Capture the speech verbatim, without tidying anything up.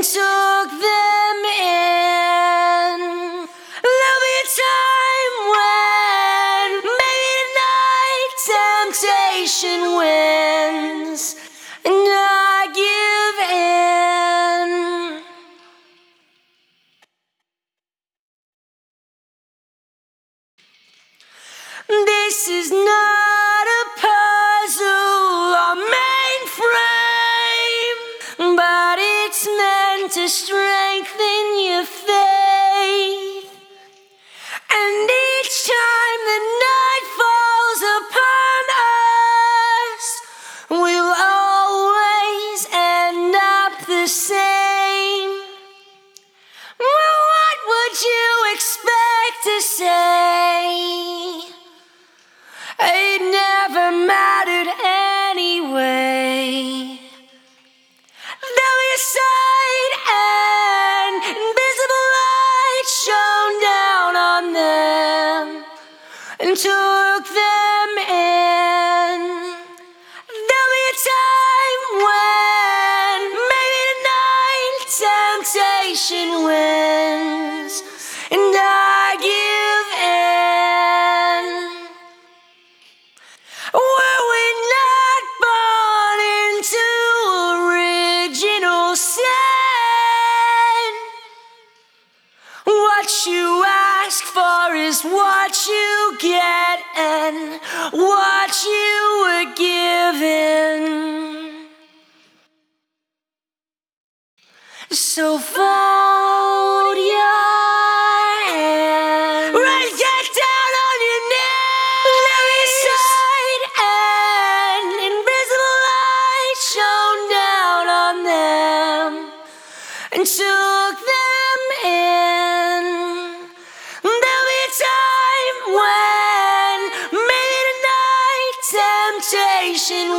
took them in. There'll be a time when maybe tonight temptation wins and I give in. This is not a puzzle or mainframe, but it's meant to strengthen your faith. And each time the night falls upon us, we'll always end up the same. Well, what would you expect to say? It never mattered anyway. There'll be a sight and invisible light shone down on them and took them in. There'll be a time when maybe tonight temptation wins and I give in. Were we not born into original sin? What you ask for is what you get, and what you were given. So fold your hands, right, get down on your knees. There is sight and invisible light shone down on them and took them in. There'll be a time when maybe tonight temptation